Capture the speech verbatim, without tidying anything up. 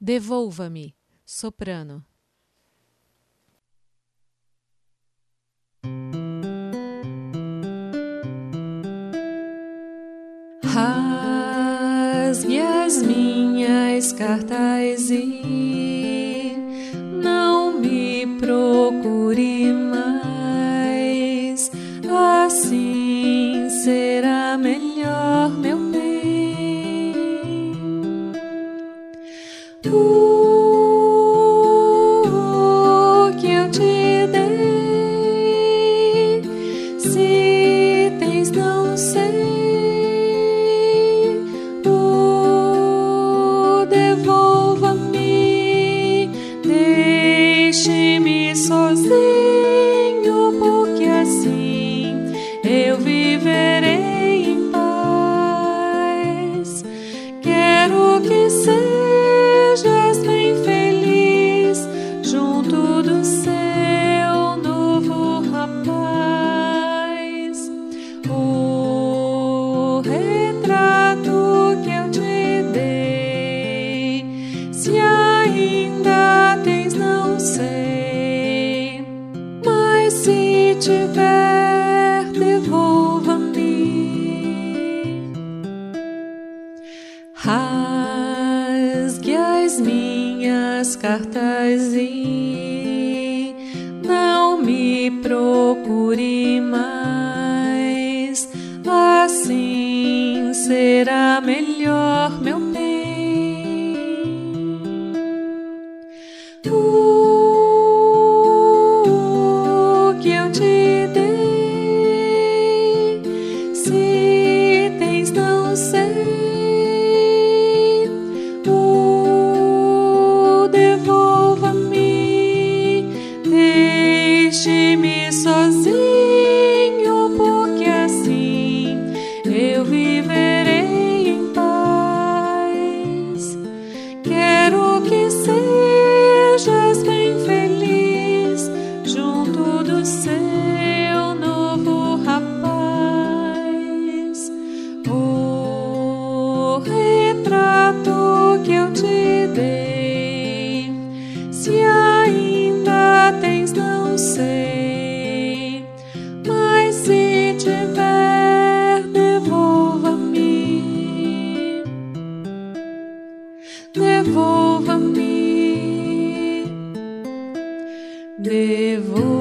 Devolva-me, soprano. Rasgue as minhas cartas e não me procure mais. Assim será melhor, meu bem. O que eu te dei, se tens, não sei. Deixe-me sozinho, porque assim eu viverei em paz. Quero que sejas bem feliz junto do seu novo rapaz. O retrato que eu te dei, se ainda tens, não sei, mas se tiver, devolva-me. Rasgue as minhas cartas e não me procure mais. Assim será melhor, meu bem. O que eu te dei, se tens, não sei. O devolva-me, deixe-me sozinho, porque assim eu viverei em paz. Quero que sejas bem feliz junto do seu novo rapaz. O retrato que eu te dei, se ainda tens, não sei, mas se tiver, devolva-me. Devolva-me. Devolva-me.